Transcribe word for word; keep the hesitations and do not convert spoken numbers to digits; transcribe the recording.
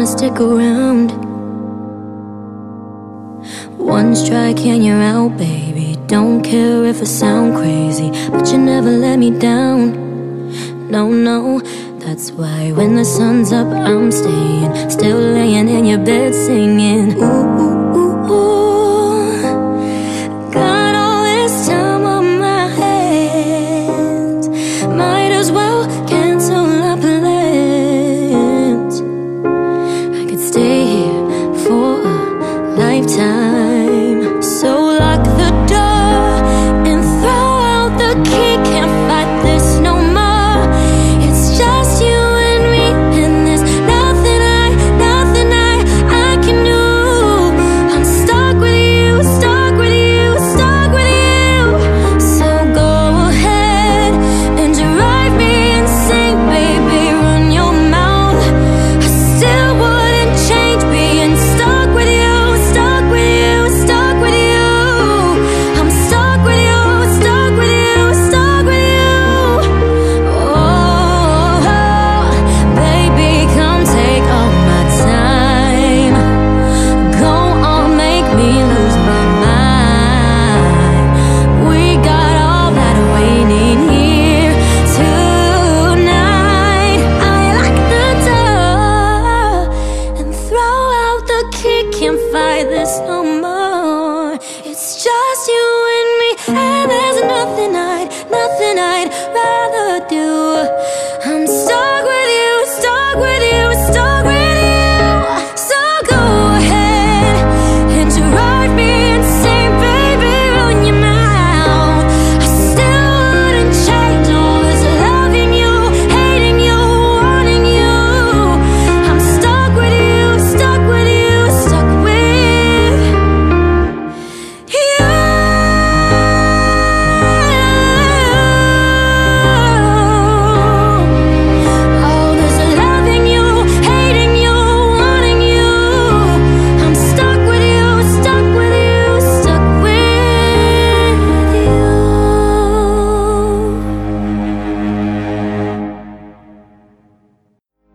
wanna stick around. One strike and you're out, baby. Don't care if I sound crazy, but you never let me down. No, no, that's why when the sun's up I'm staying, still laying in your bed singing. Ooh, ooh, ooh, ooh.